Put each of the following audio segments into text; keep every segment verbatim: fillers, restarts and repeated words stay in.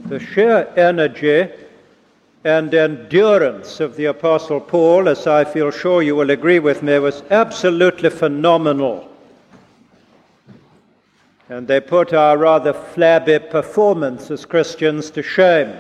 The sheer energy and endurance of the Apostle Paul, as I feel sure you will agree with me, was absolutely phenomenal. And they put our rather flabby performance as Christians to shame.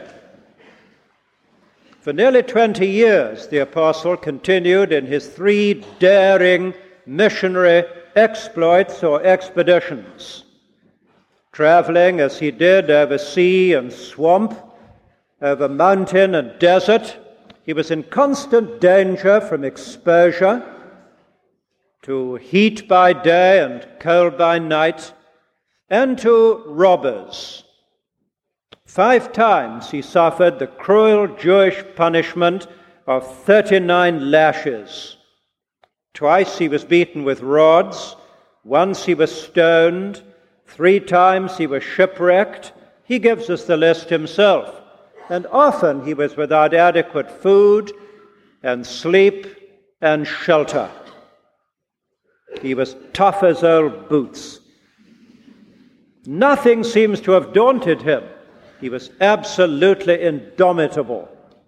For nearly twenty years, the apostle continued in his three daring missionary exploits or expeditions, traveling as he did over sea and swamp, over mountain and desert. He was in constant danger from exposure to heat by day and cold by night, and to robbers. Five times he suffered the cruel Jewish punishment of thirty-nine lashes. Twice he was beaten with rods, once he was stoned, three times he was shipwrecked. He gives us the list himself. And often he was without adequate food and sleep and shelter. He was tough as old boots. Nothing seems to have daunted him. He was absolutely indomitable.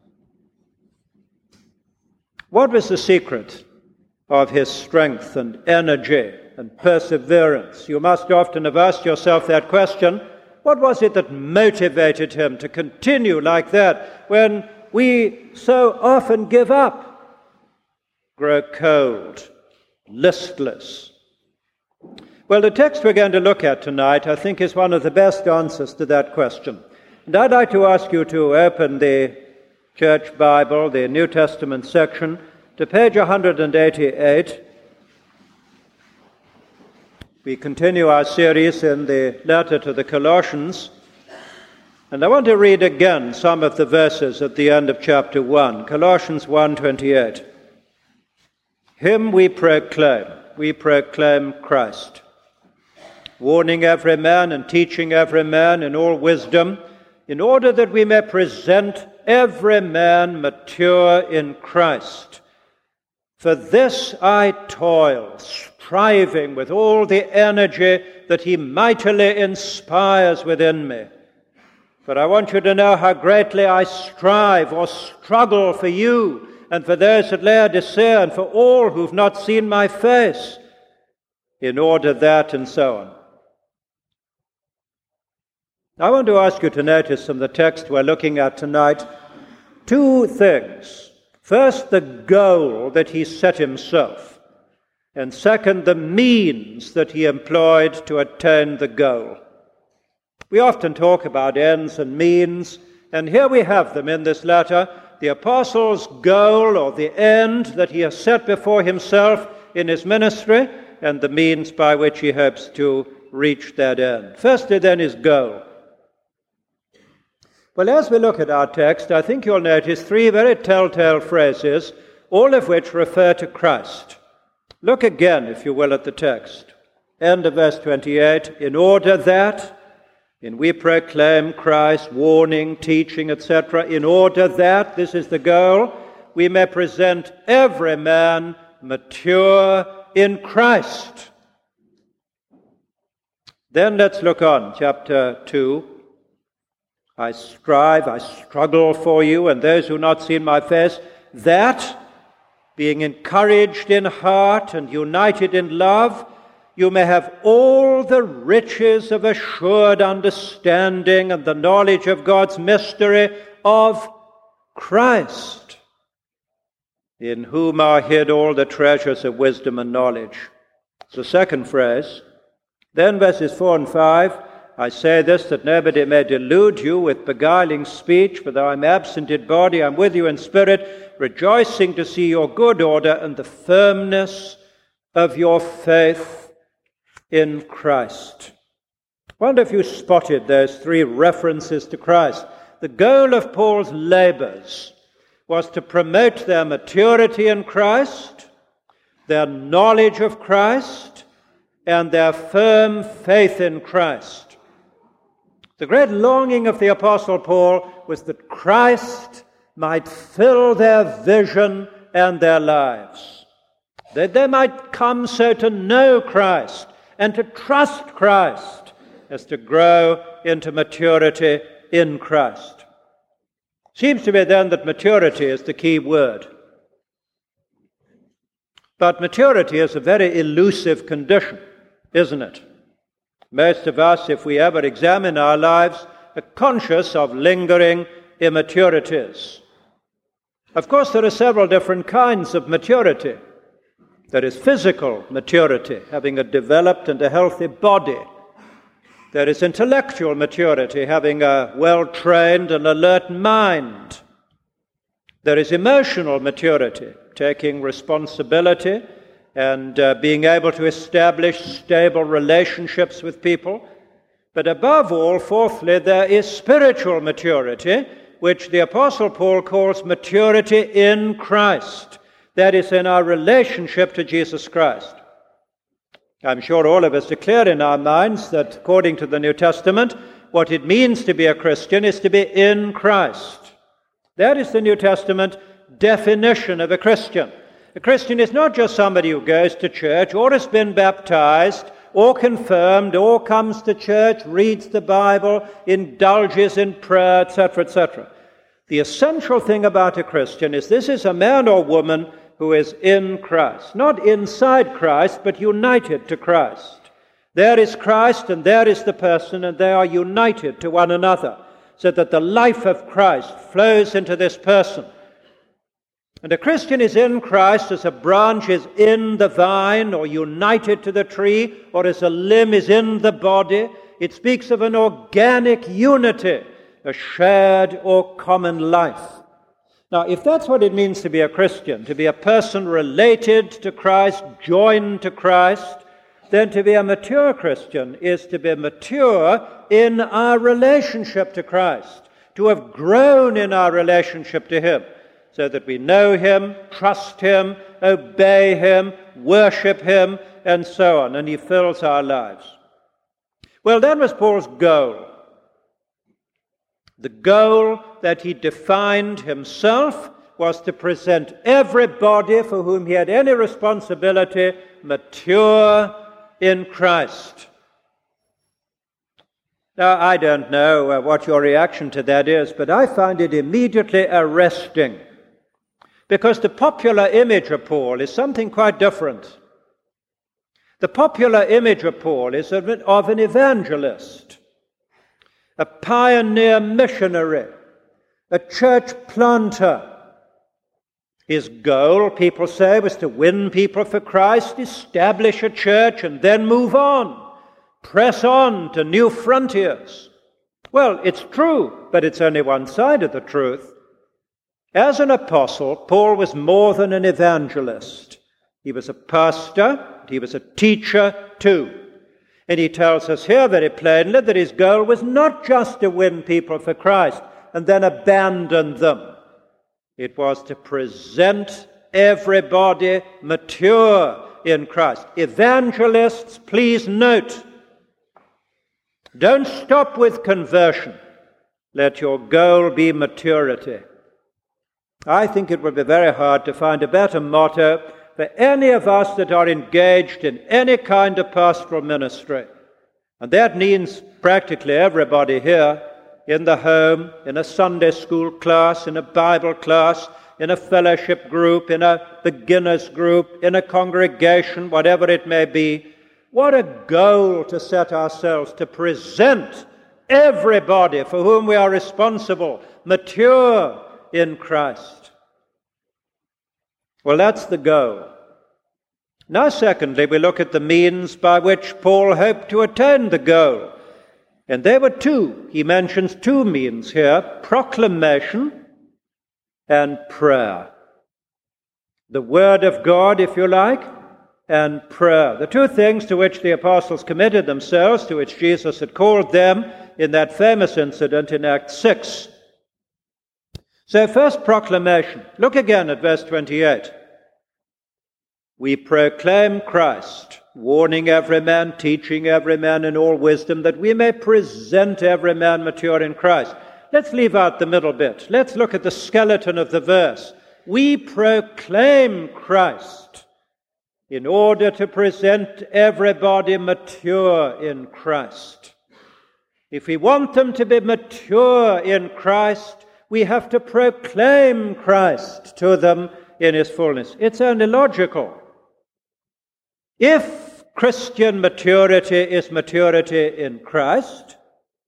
What was the secret of his strength and energy and perseverance? You must often have asked yourself that question. What was it that motivated him to continue like that when we so often give up, grow cold, listless? Well, the text we're going to look at tonight, I think, is one of the best answers to that question. And I'd like to ask you to open the Church Bible, the New Testament section, to page one eighty-eight. We continue our series in the letter to the Colossians, and I want to read again some of the verses at the end of chapter one, Colossians one twenty-eight. Him we proclaim, we proclaim Christ, warning every man and teaching every man in all wisdom, in order that we may present every man mature in Christ. For this I toil, striving with all the energy that he mightily inspires within me. But I want you to know how greatly I strive or struggle for you and for those at Laodicea and for all who've not seen my face, in order that, and so on. I want to ask you to notice from the text we're looking at tonight two things. First, the goal that he set himself, and second, the means that he employed to attain the goal. We often talk about ends and means, and here we have them in this letter, the apostle's goal or the end that he has set before himself in his ministry, and the means by which he hopes to reach that end. Firstly, then, his goal. Well, as we look at our text, I think you'll notice three very telltale phrases, all of which refer to Christ. Look again, if you will, at the text. End of verse twenty-eight, in order that, in we proclaim Christ, warning, teaching, et cetera, in order that, this is the goal, we may present every man mature in Christ. Then let's look on, chapter two. I strive, I struggle for you, and those who have not seen my face, that, being encouraged in heart and united in love, you may have all the riches of assured understanding and the knowledge of God's mystery of Christ, in whom are hid all the treasures of wisdom and knowledge. It's the second phrase. Then verses four and five, I say this that nobody may delude you with beguiling speech, for though I'm absent in body, I'm with you in spirit, rejoicing to see your good order and the firmness of your faith in Christ. I wonder if you spotted those three references to Christ. The goal of Paul's labors was to promote their maturity in Christ, their knowledge of Christ, and their firm faith in Christ. The great longing of the Apostle Paul was that Christ might fill their vision and their lives, that they might come so to know Christ and to trust Christ as to grow into maturity in Christ. Seems to me then that maturity is the key word. But maturity is a very elusive condition, isn't it? Most of us, if we ever examine our lives, are conscious of lingering immaturities. Of course, there are several different kinds of maturity. There is physical maturity, having a developed and a healthy body. There is intellectual maturity, having a well-trained and alert mind. There is emotional maturity, taking responsibility and uh, being able to establish stable relationships with people. But above all, fourthly, there is spiritual maturity, which the Apostle Paul calls maturity in Christ. That is, in our relationship to Jesus Christ. I'm sure all of us are clear in our minds that, according to the New Testament, what it means to be a Christian is to be in Christ. That is the New Testament definition of a Christian. A Christian is not just somebody who goes to church, or has been baptized, or confirmed, or comes to church, reads the Bible, indulges in prayer, et cetera, et cetera. The essential thing about a Christian is this is a man or woman who is in Christ. Not inside Christ, but united to Christ. There is Christ, and there is the person, and they are united to one another, so that the life of Christ flows into this person. And a Christian is in Christ as a branch is in the vine, or united to the tree, or as a limb is in the body. It speaks of an organic unity, a shared or common life. Now, if that's what it means to be a Christian, to be a person related to Christ, joined to Christ, then to be a mature Christian is to be mature in our relationship to Christ, to have grown in our relationship to Him, so that we know Him, trust Him, obey Him, worship Him, and so on, and He fills our lives. Well, that was Paul's goal. The goal that he defined himself was to present everybody for whom he had any responsibility mature in Christ. Now, I don't know uh, what your reaction to that is, but I find it immediately arresting, because the popular image of Paul is something quite different. The popular image of Paul is of an, of an evangelist, a pioneer missionary, a church planter. His goal, people say, was to win people for Christ, establish a church, and then move on, press on to new frontiers. Well, it's true, but it's only one side of the truth. As an apostle, Paul was more than an evangelist. He was a pastor, he was a teacher too. And he tells us here very plainly that his goal was not just to win people for Christ and then abandon them. It was to present everybody mature in Christ. Evangelists, please note, don't stop with conversion. Let your goal be maturity. I think it would be very hard to find a better motto for any of us that are engaged in any kind of pastoral ministry. And that means practically everybody here, in the home, in a Sunday school class, in a Bible class, in a fellowship group, in a beginners group, in a congregation, whatever it may be. What a goal to set ourselves, to present everybody for whom we are responsible, mature in Christ. Well, that's the goal. Now, secondly, we look at the means by which Paul hoped to attain the goal. And there were two. He mentions two means here, proclamation and prayer. The Word of God, if you like, and prayer. The two things to which the apostles committed themselves, to which Jesus had called them in that famous incident in Acts six. So first, proclamation. Look again at verse twenty-eight. We proclaim Christ, warning every man, teaching every man in all wisdom, that we may present every man mature in Christ. Let's leave out the middle bit. Let's look at the skeleton of the verse. We proclaim Christ in order to present everybody mature in Christ. If we want them to be mature in Christ, we have to proclaim Christ to them in his fullness. It's only logical. If Christian maturity is maturity in Christ,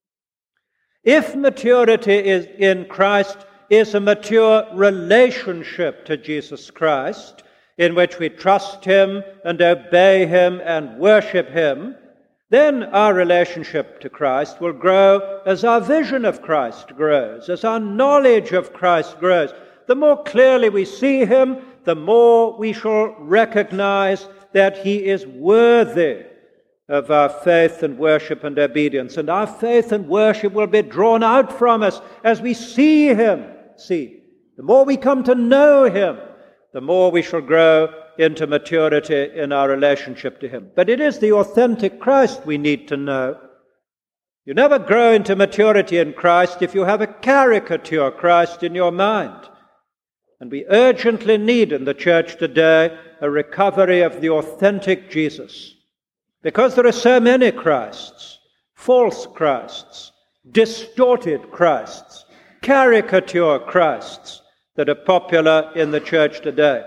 if maturity is in Christ is a mature relationship to Jesus Christ, in which we trust him and obey him and worship him, then our relationship to Christ will grow as our vision of Christ grows, as our knowledge of Christ grows. The more clearly we see him, the more we shall recognize that he is worthy of our faith and worship and obedience. And our faith and worship will be drawn out from us as we see him. See, the more we come to know him, the more we shall grow into maturity in our relationship to him. But it is the authentic Christ we need to know. You never grow into maturity in Christ if you have a caricature Christ in your mind. And we urgently need in the church today a recovery of the authentic Jesus. Because there are so many Christs, false Christs, distorted Christs, caricature Christs that are popular in the church today.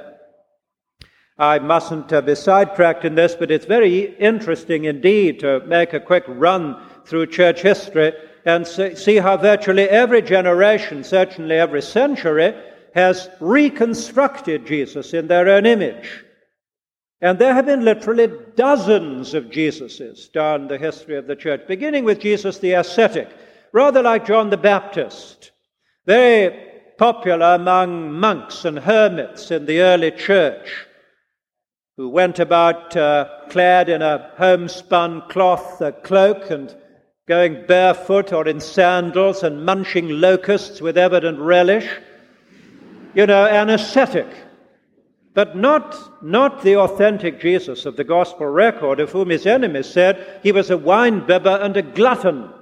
I mustn't uh, be sidetracked in this, but it's very interesting indeed to make a quick run through church history and see how virtually every generation, certainly every century, has reconstructed Jesus in their own image. And there have been literally dozens of Jesuses down the history of the church, beginning with Jesus the ascetic, rather like John the Baptist, very popular among monks and hermits in the early church, who went about uh, clad in a homespun cloth uh, cloak and going barefoot or in sandals and munching locusts with evident relish. You know, an ascetic. But not, not the authentic Jesus of the gospel record, of whom his enemies said he was a wine-bibber and a glutton.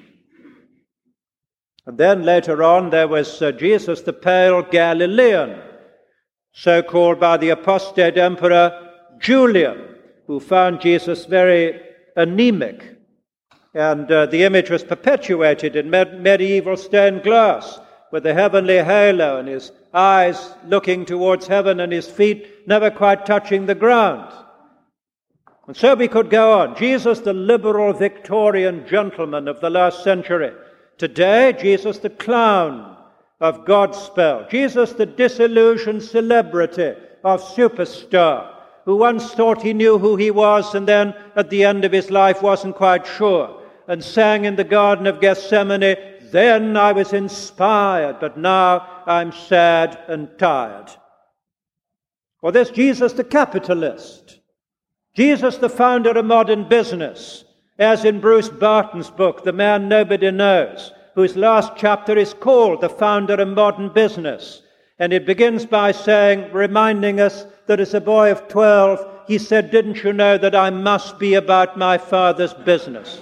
And then later on there was uh, Jesus the pale Galilean, so called by the apostate emperor Julian, who found Jesus very anemic. And uh, the image was perpetuated in med- medieval stained glass, with a heavenly halo and his eyes looking towards heaven and his feet never quite touching the ground. And so we could go on. Jesus, the liberal Victorian gentleman of the last century. Today, Jesus, the clown of Godspell. Jesus, the disillusioned celebrity of superstar, who once thought he knew who he was and then at the end of his life wasn't quite sure, and sang in the Garden of Gethsemane, "Then I was inspired, but now I'm sad and tired." Or this Jesus the capitalist, Jesus the founder of modern business, as in Bruce Barton's book, The Man Nobody Knows, whose last chapter is called The Founder of Modern Business. And it begins by saying, reminding us that as a boy of twelve, he said, "Didn't you know that I must be about my father's business?"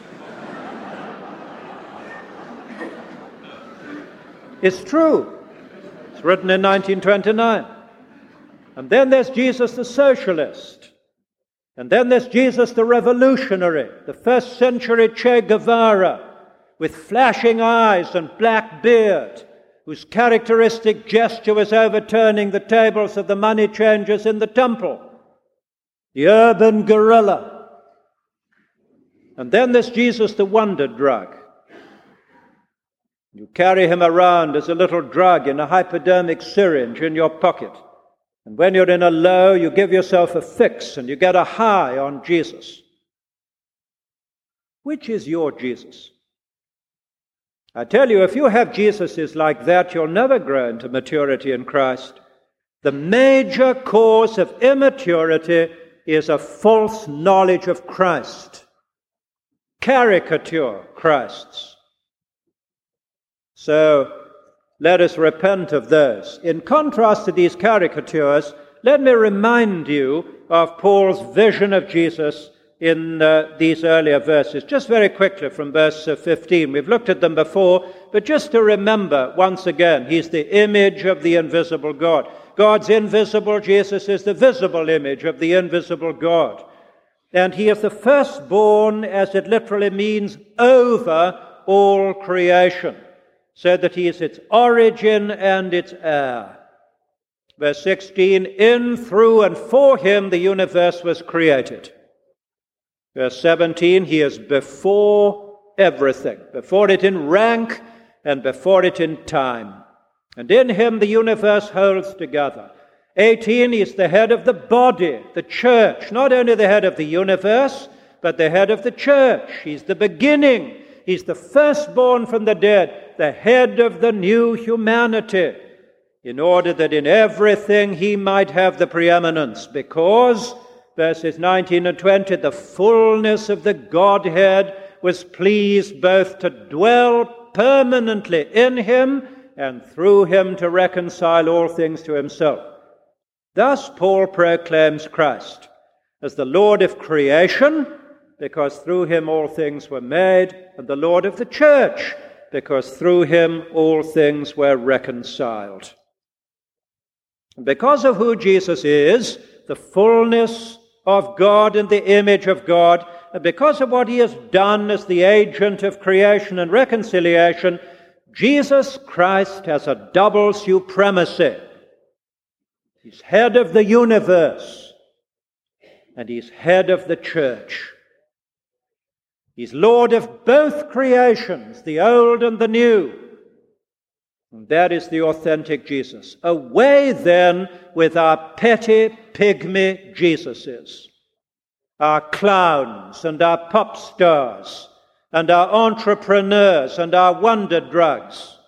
It's true. It's written in nineteen twenty-nine. And then there's Jesus the socialist. And then there's Jesus the revolutionary, the first century Che Guevara, with flashing eyes and black beard, whose characteristic gesture was overturning the tables of the money changers in the temple. The urban guerrilla. And then there's Jesus the wonder drug. You carry him around as a little drug in a hypodermic syringe in your pocket. And when you're in a low, you give yourself a fix and you get a high on Jesus. Which is your Jesus? I tell you, if you have Jesuses like that, you'll never grow into maturity in Christ. The major cause of immaturity is a false knowledge of Christ. Caricature Christs. So let us repent of those. In contrast to these caricatures, let me remind you of Paul's vision of Jesus in uh, these earlier verses. Just very quickly from verse uh, fifteen. We've looked at them before, but just to remember once again, he's the image of the invisible God. God's invisible, Jesus is the visible image of the invisible God. And he is the firstborn, as it literally means, over all creation, so that he is its origin and its heir. Verse sixteen, in, through, and for him the universe was created. Verse seventeen, he is before everything, before it in rank and before it in time. And in him the universe holds together. eighteen, he is the head of the body, the church, not only the head of the universe, but the head of the church. He's the beginning. He's the firstborn from the dead, the head of the new humanity, in order that in everything he might have the preeminence, because, verses nineteen and twenty, the fullness of the Godhead was pleased both to dwell permanently in him and through him to reconcile all things to himself. Thus Paul proclaims Christ as the Lord of creation, because through him all things were made, and the Lord of the church, because through him all things were reconciled. And because of who Jesus is, the fullness of God and the image of God, and because of what he has done as the agent of creation and reconciliation, Jesus Christ has a double supremacy. He's head of the universe, and he's head of the church. He's Lord of both creations, the old and the new. And that is the authentic Jesus. Away then with our petty pygmy Jesuses, our clowns and our pop stars and our entrepreneurs and our wonder drugs.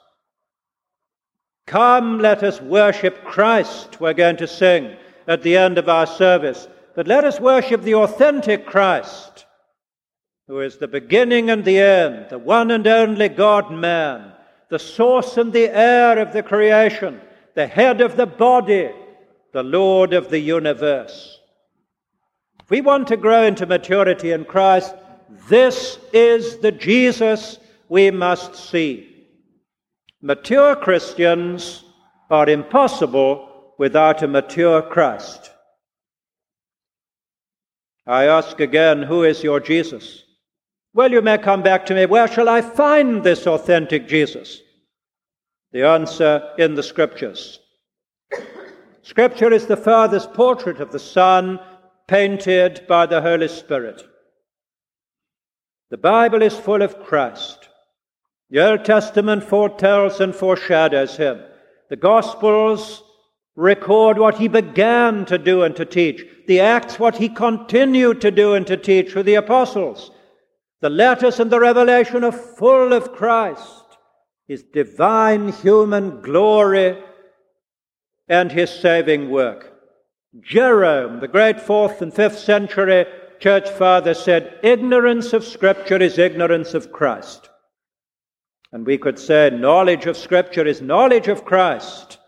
Come, let us worship Christ, we're going to sing at the end of our service. But let us worship the authentic Christ, who is the beginning and the end, the one and only God-man, the source and the heir of the creation, the head of the body, the Lord of the universe. If we want to grow into maturity in Christ, this is the Jesus we must see. Mature Christians are impossible without a mature Christ. I ask again, who is your Jesus? Well, you may come back to me, where shall I find this authentic Jesus? The answer in the Scriptures. Scripture is the Father's portrait of the Son, painted by the Holy Spirit. The Bible is full of Christ. The Old Testament foretells and foreshadows him. The Gospels record what he began to do and to teach. The Acts, what he continued to do and to teach through the apostles. The letters and the revelation are full of Christ, his divine human glory, and his saving work. Jerome, the great fourth and fifth century church father, said, ignorance of Scripture is ignorance of Christ. And we could say knowledge of Scripture is knowledge of Christ.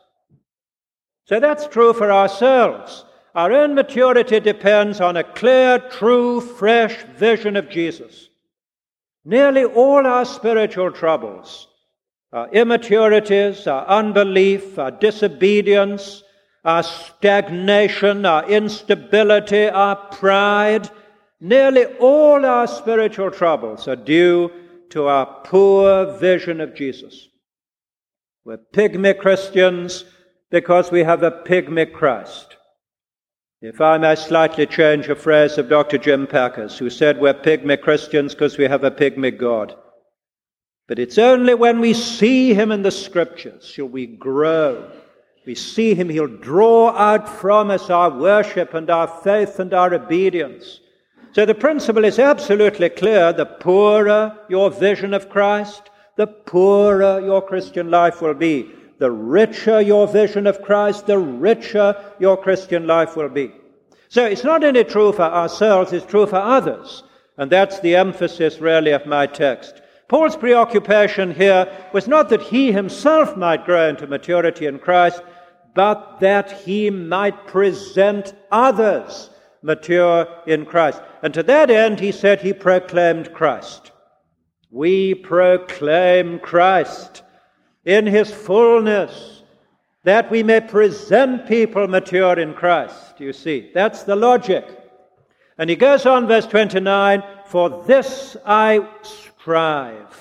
So that's true for ourselves. Our own maturity depends on a clear, true, fresh vision of Jesus. Nearly all our spiritual troubles, our immaturities, our unbelief, our disobedience, our stagnation, our instability, our pride, nearly all our spiritual troubles are due to our poor vision of Jesus. We're pygmy Christians because we have a pygmy Christ. If I may slightly change a phrase of Doctor Jim Packer's, who said we're pygmy Christians because we have a pygmy God. But it's only when we see him in the Scriptures shall we grow. We see him, he'll draw out from us our worship and our faith and our obedience. So the principle is absolutely clear. The poorer your vision of Christ, the poorer your Christian life will be. The richer your vision of Christ, the richer your Christian life will be. So it's not only true for ourselves, it's true for others. And that's the emphasis really of my text. Paul's preoccupation here was not that he himself might grow into maturity in Christ, but that he might present others mature in Christ. And to that end, he said he proclaimed Christ. We proclaim Christ in his fullness, that we may present people mature in Christ. You see, that's the logic. And he goes on, verse twenty-nine, for this I strive,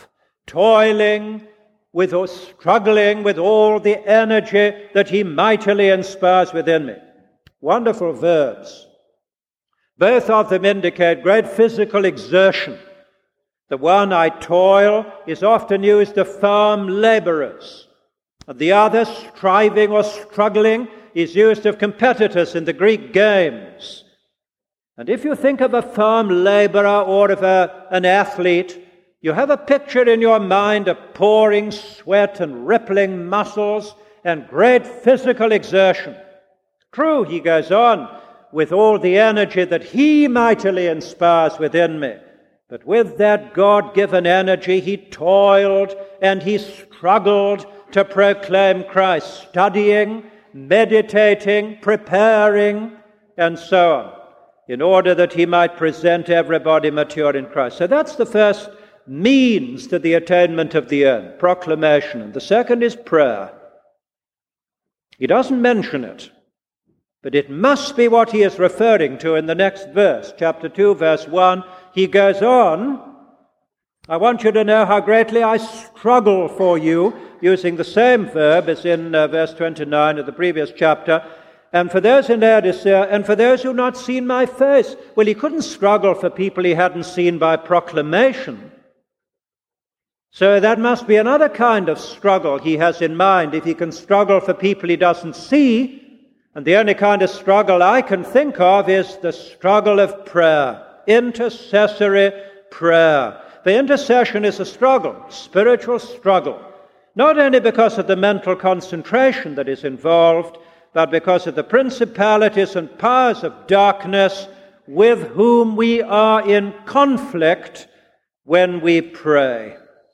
toiling with or struggling with all the energy that he mightily inspires within me. Wonderful verbs. Both of them indicate great physical exertion. The one, I toil, is often used of farm laborers. And the other, striving or struggling, is used of competitors in the Greek games. And if you think of a farm laborer or of a, an athlete, you have a picture in your mind of pouring sweat and rippling muscles and great physical exertion. True, he goes on, with all the energy that he mightily inspires within me. But with that God-given energy, he toiled and he struggled to proclaim Christ, studying, meditating, preparing, and so on, in order that he might present everybody mature in Christ. So that's the first means to the attainment of the end, proclamation. And the second is prayer. He doesn't mention it, but it must be what he is referring to in the next verse, chapter two, verse one. He goes on, I want you to know how greatly I struggle for you, using the same verb as in uh, verse twenty-nine of the previous chapter. And for those in Laodicea, and for those who have not seen my face. Well, he couldn't struggle for people he hadn't seen by proclamation. So that must be another kind of struggle he has in mind, if he can struggle for people he doesn't see. And the only kind of struggle I can think of is the struggle of prayer, intercessory prayer. The intercession is a struggle, spiritual struggle, not only because of the mental concentration that is involved, but because of the principalities and powers of darkness with whom we are in conflict when we pray.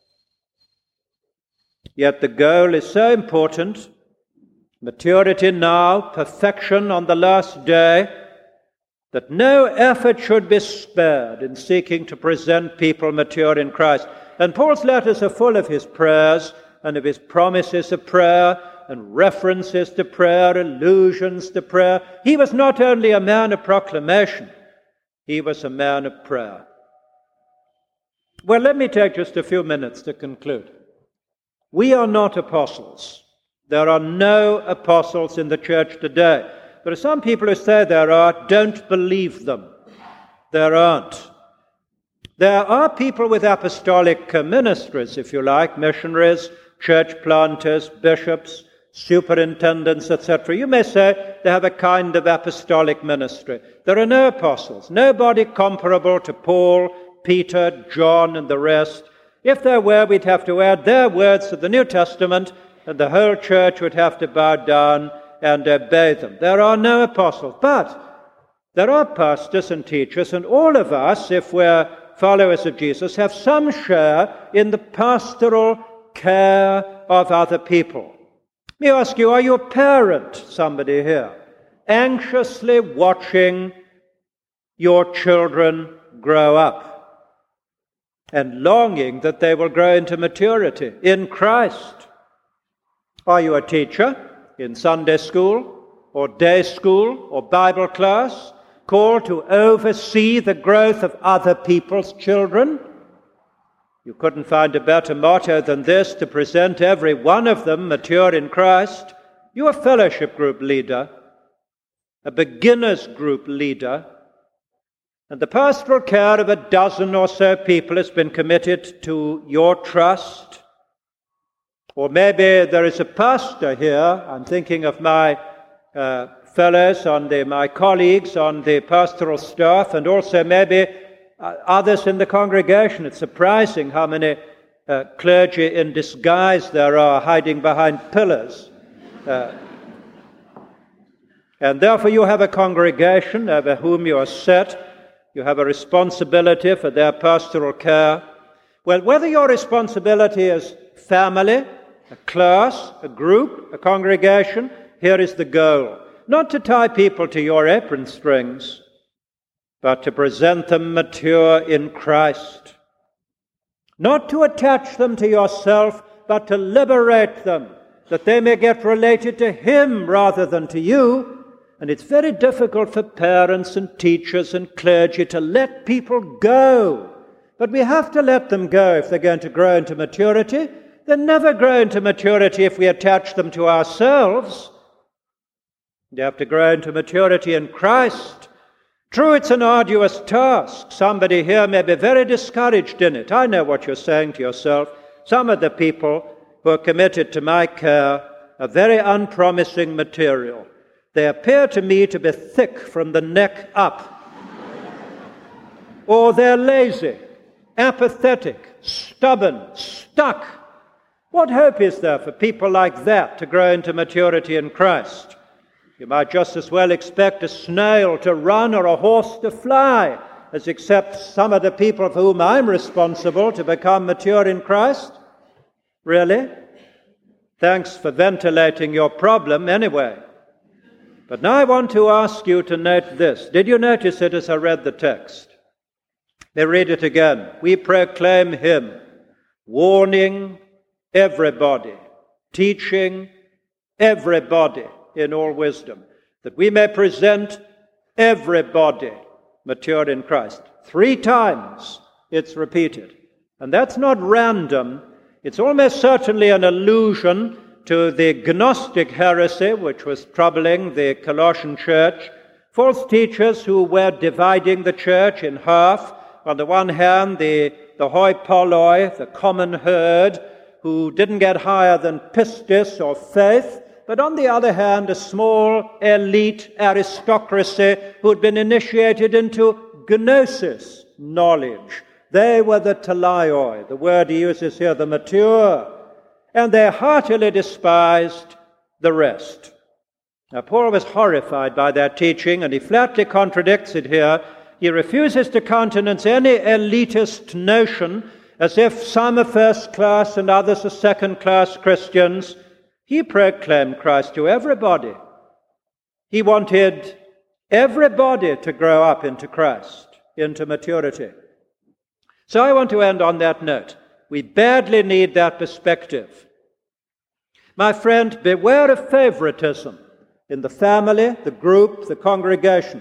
Yet the goal is so important, maturity now, perfection on the last day, that no effort should be spared in seeking to present people mature in Christ. And Paul's letters are full of his prayers and of his promises of prayer and references to prayer, allusions to prayer. He was not only a man of proclamation, he was a man of prayer. Well, let me take just a few minutes to conclude. We are not apostles. There are no apostles in the church today. There are some people who say there are, don't believe them. There aren't. There are people with apostolic ministries, if you like, missionaries, church planters, bishops, superintendents, et cetera. You may say they have a kind of apostolic ministry. There are no apostles, nobody comparable to Paul, Peter, John, and the rest. If there were, we'd have to add their words to the New Testament, and the whole church would have to bow down and obey them. There are no apostles, but there are pastors and teachers, and all of us, if we're followers of Jesus, have some share in the pastoral care of other people. Let me ask you, are you a parent, somebody here, anxiously watching your children grow up and longing that they will grow into maturity in Christ? Are you a teacher in Sunday school or day school or Bible class, called to oversee the growth of other people's children? You couldn't find a better motto than this, to present every one of them mature in Christ. You're a fellowship group leader, a beginners group leader, and the pastoral care of a dozen or so people has been committed to your trust. Or maybe there is a pastor here. I'm thinking of my uh, fellows, on the, my colleagues on the pastoral staff, and also maybe uh, others in the congregation. It's surprising how many uh, clergy in disguise there are, hiding behind pillars. Uh, and therefore you have a congregation over whom you are set. You have a responsibility for their pastoral care. Well, whether your responsibility is family, a class, a group, a congregation, here is the goal. Not to tie people to your apron strings, but to present them mature in Christ. Not to attach them to yourself, but to liberate them, that they may get related to Him rather than to you. And it's very difficult for parents and teachers and clergy to let people go But we have to let them go if they're going to grow into maturity. They'll never grow into maturity if we attach them to ourselves. They have to grow into maturity in Christ. True, it's an arduous task. Somebody here may be very discouraged in it. I know what you're saying to yourself. Some of the people who are committed to my care are very unpromising material. They appear to me to be thick from the neck up. Or they're lazy, apathetic, stubborn, stuck. What hope is there for people like that to grow into maturity in Christ? You might just as well expect a snail to run or a horse to fly as accept some of the people for whom I'm responsible to become mature in Christ. Really? Thanks for ventilating your problem anyway. But now I want to ask you to note this. Did you notice it as I read the text? Let me read it again. We proclaim him, warning everybody, teaching everybody in all wisdom, that we may present everybody mature in Christ. Three times it's repeated. And that's not random. It's almost certainly an allusion to the Gnostic heresy, which was troubling the Colossian church. False teachers who were dividing the church in half. On the one hand, the, the hoi polloi, the common herd, who didn't get higher than pistis or faith, but on the other hand, a small elite aristocracy who had been initiated into gnosis, knowledge. They were the telaioi, the word he uses here, the mature, and they heartily despised the rest. Now, Paul was horrified by that teaching, and he flatly contradicts it here. He refuses to countenance any elitist notion as if some are first class and others are second class Christians. He proclaimed Christ to everybody. He wanted everybody to grow up into Christ, into maturity. So I want to end on that note. We badly need that perspective. My friend, beware of favoritism in the family, the group, the congregation.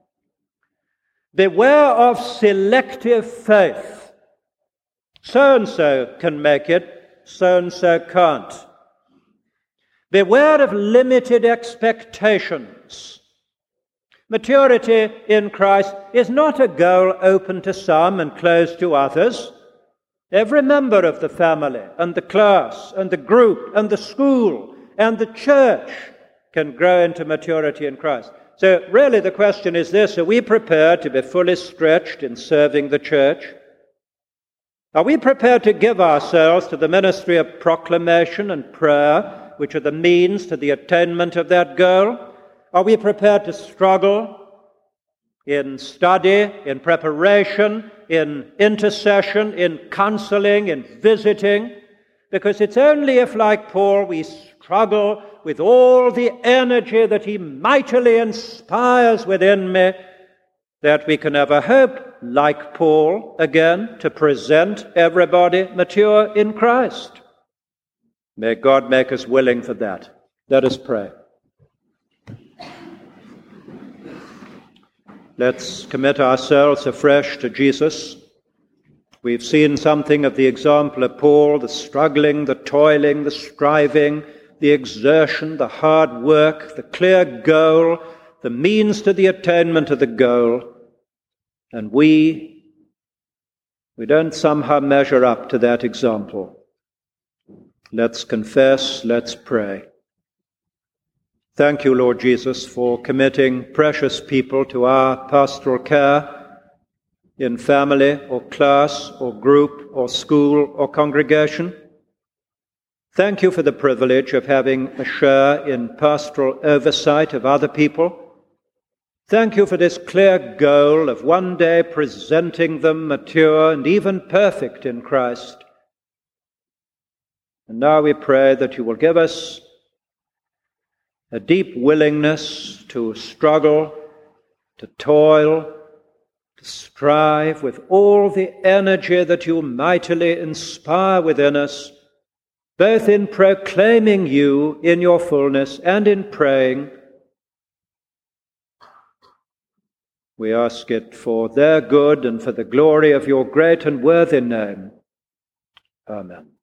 Beware of selective faith. So-and-so can make it, so-and-so can't. Beware of limited expectations. Maturity in Christ is not a goal open to some and closed to others. Every member of the family and the class and the group and the school and the church can grow into maturity in Christ. So really the question is this: are we prepared to be fully stretched in serving the church? Are we prepared to give ourselves to the ministry of proclamation and prayer, which are the means to the attainment of that goal? Are we prepared to struggle in study, in preparation, in intercession, in counseling, in visiting? Because it's only if, like Paul, we struggle with all the energy that he mightily inspires within me, that we can ever hope, like Paul, again, to present everybody mature in Christ. May God make us willing for that. Let us pray. Let's commit ourselves afresh to Jesus. We've seen something of the example of Paul, the struggling, the toiling, the striving, the exertion, the hard work, the clear goal, the means to the attainment of the goal. And we, we don't somehow measure up to that example. Let's confess, let's pray. Thank you, Lord Jesus, for committing precious people to our pastoral care in family or class or group or school or congregation. Thank you for the privilege of having a share in pastoral oversight of other people. Thank you for this clear goal of one day presenting them mature and even perfect in Christ. And now we pray that you will give us a deep willingness to struggle, to toil, to strive with all the energy that you mightily inspire within us, both in proclaiming you in your fullness and in praying. We ask it for their good and for the glory of your great and worthy name. Amen.